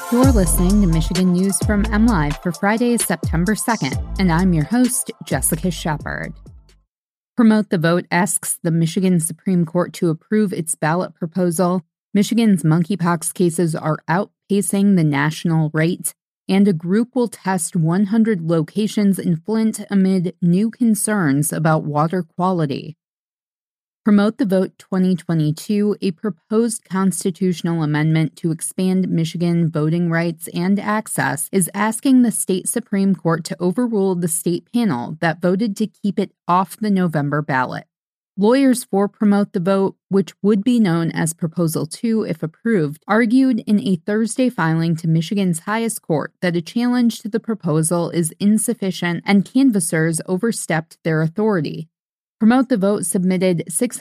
You're listening to Michigan News from MLive for Friday, September 2nd, and I'm your host, Jessica Shepard. Promote the Vote asks the Michigan Supreme Court to approve its ballot proposal. Michigan's monkeypox cases are outpacing the national rate, and a group will test 100 locations in Flint amid new concerns about water quality. Promote the Vote 2022, a proposed constitutional amendment to expand Michigan voting rights and access, is asking the state Supreme Court to overrule the state panel that voted to keep it off the November ballot. Lawyers for Promote the Vote, which would be known as Proposal 2 if approved, argued in a Thursday filing to Michigan's highest court that a challenge to the proposal is insufficient and canvassers overstepped their authority. Promote the Vote submitted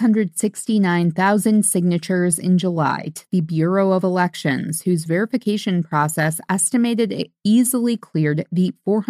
669,000 signatures in July to the Bureau of Elections, whose verification process estimated it easily cleared the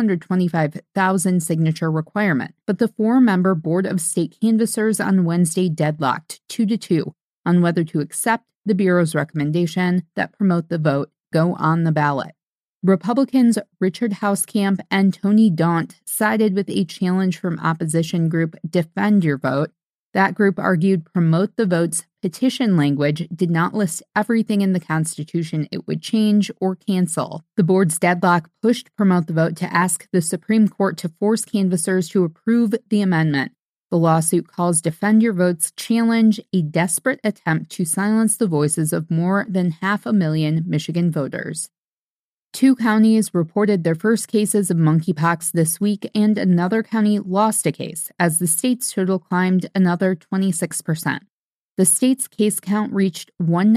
425,000 signature requirement. But the four-member Board of State Canvassers on Wednesday deadlocked 2-2 on whether to accept the Bureau's recommendation that Promote the Vote go on the ballot. Republicans Richard Hauskamp and Tony Daunt sided with a challenge from opposition group Defend Your Vote. That group argued Promote the Vote's petition language did not list everything in the Constitution it would change or cancel. The board's deadlock pushed Promote the Vote to ask the Supreme Court to force canvassers to approve the amendment. The lawsuit calls Defend Your Vote's challenge a desperate attempt to silence the voices of more than 500,000 Michigan voters. 2 counties reported their first cases of monkeypox this week, and another county lost a case as the state's total climbed another 26%. The state's case count reached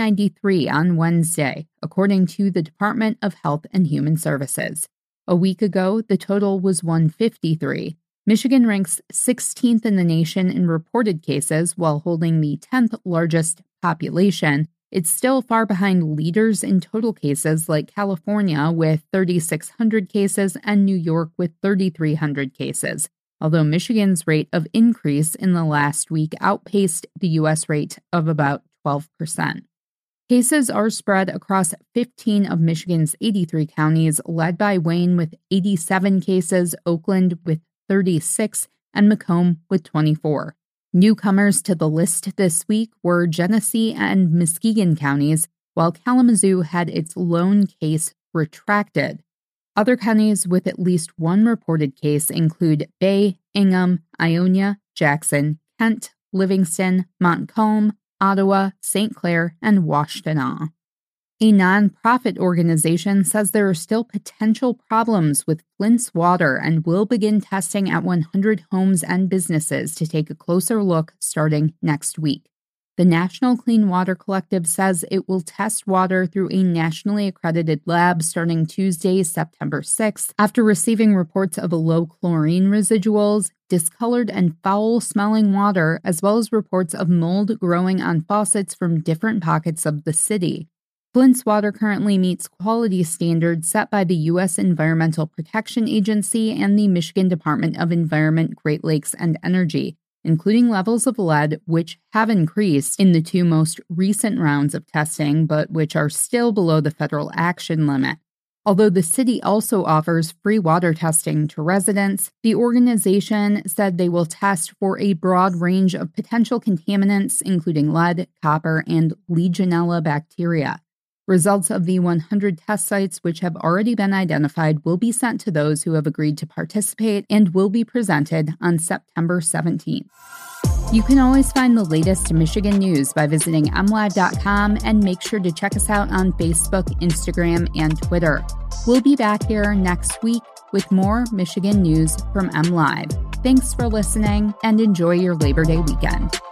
193 on Wednesday, according to the Department of Health and Human Services. A week ago, the total was 153. Michigan ranks 16th in the nation in reported cases while holding the 10th largest population. It's still far behind leaders in total cases like California with 3,600 cases and New York with 3,300 cases, although Michigan's rate of increase in the last week outpaced the U.S. rate of about 12%. Cases are spread across 15 of Michigan's 83 counties, led by Wayne with 87 cases, Oakland with 36, and Macomb with 24. Newcomers to the list this week were Genesee and Muskegon counties, while Kalamazoo had its lone case retracted. Other counties with at least one reported case include Bay, Ingham, Ionia, Jackson, Kent, Livingston, Montcalm, Ottawa, St. Clair, and Washtenaw. A nonprofit organization says there are still potential problems with Flint's water and will begin testing at 100 homes and businesses to take a closer look starting next week. The National Clean Water Collective says it will test water through a nationally accredited lab starting Tuesday, September 6th, after receiving reports of low chlorine residuals, discolored and foul-smelling water, as well as reports of mold growing on faucets from different pockets of the city. Flint's water currently meets quality standards set by the U.S. Environmental Protection Agency and the Michigan Department of Environment, Great Lakes, and Energy, including levels of lead which have increased in the 2 most recent rounds of testing, but which are still below the federal action limit. Although the city also offers free water testing to residents, the organization said they will test for a broad range of potential contaminants, including lead, copper, and Legionella bacteria. Results of the 100 test sites which have already been identified will be sent to those who have agreed to participate and will be presented on September 17th. You can always find the latest Michigan news by visiting mlive.com, and make sure to check us out on Facebook, Instagram, and Twitter. We'll be back here next week with more Michigan news from MLive. Thanks for listening and enjoy your Labor Day weekend.